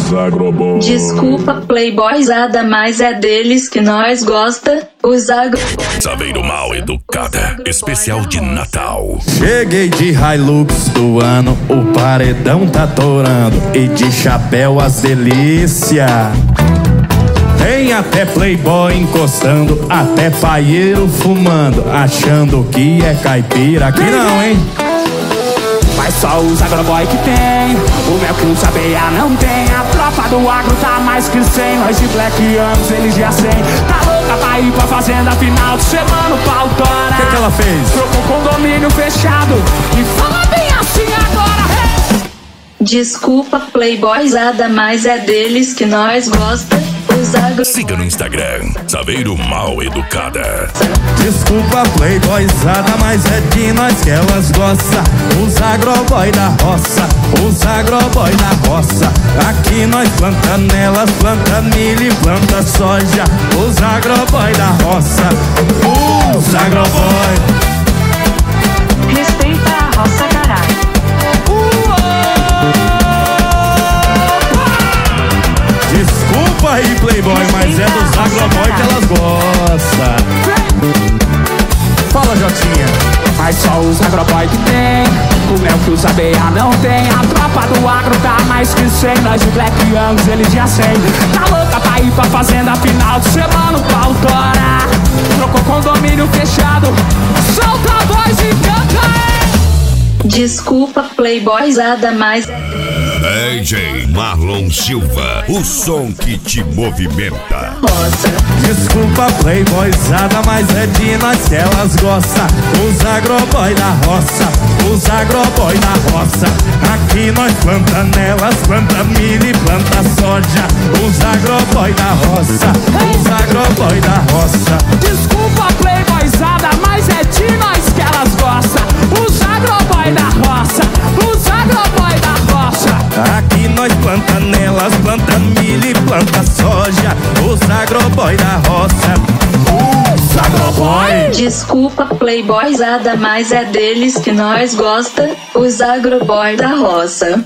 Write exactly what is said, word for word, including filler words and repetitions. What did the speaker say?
Os agroboy. Desculpa, playboyzada, mas é deles que nós gosta. Os agroboy. Saveiro Mal Educada, especial de Natal. Cheguei de Hilux do ano, o paredão tá torando. E de chapéu as delícia. Tem até playboy encostando, até paieiro fumando, achando que é caipira. Aqui não, hein? Mas só os agroboy que tem, o mel que o Sabeia não tem. A tropa do agro tá mais que cem, nós de Black Angus, eles já cem. Tá louca pra ir pra fazenda final de semana, o pau tora. O que, que ela fez? Trocou condomínio fechado e fala bem assim agora, hey! Desculpa, playboyzada, mas é deles que nós gosta. Os agroboy. Siga no Instagram, Saveiro Mal Educada. Desculpa, playboyzada, mas é de nós que elas gostam. Os agroboy da roça, os agroboy da roça. Aqui nós planta nelas, planta milho e planta soja. Os agroboy da roça, os agroboy. Respeita a roça, caralho. Desculpa aí, playboy, mas é dos agroboy que elas gostam. Fala, Jotinha. Mas só os agroboy que tem, o mel que o Sabeia não tem. A tropa do agro tá mais que cem, nós de Black Angus, eles já cem. Tá louca pra ir pra fazenda final de semana, o pau tora. Trocou condomínio fechado, solta a voz e canta, hein? Desculpa, playboyzada, mas D J Marlon Silva, o som que te movimenta. roça. Desculpa, playboyzada, mas é de nós que elas gostam. Os agroboy da roça, os agroboy da roça. Aqui nós planta nelas, planta milho e planta soja. Os agroboy da roça, os agroboy da roça. Desculpa, playboyzada, mas é de nós que elas gostam. Os agroboy da roça, os agroboy da roça. Aqui nós planta nelas, planta milho e planta soja. Os agroboy da roça, os agroboy. Desculpa, playboyzada, mas é deles que nós gosta. Os agroboy da roça.